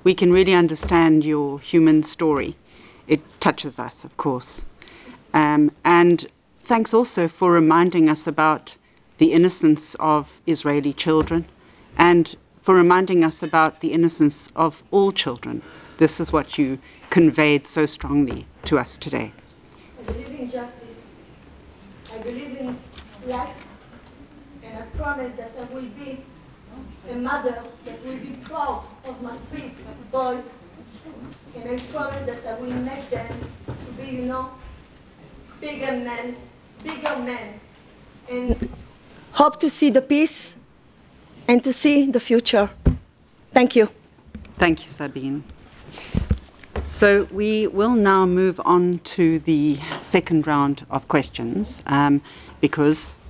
we can really understand your human story. It touches us, of course. And thanks also for reminding us about the innocence of Israeli children and for reminding us about the innocence of all children. This is what you conveyed so strongly to us today. I believe in justice. I believe in life. And I promise that I will be a mother that will be proud of my 3 boys. And I promise that I will make them to be, bigger men. And hope to see the peace and to see the future. Thank you. Thank you, Sabine. So we will now move on to the second round of questions because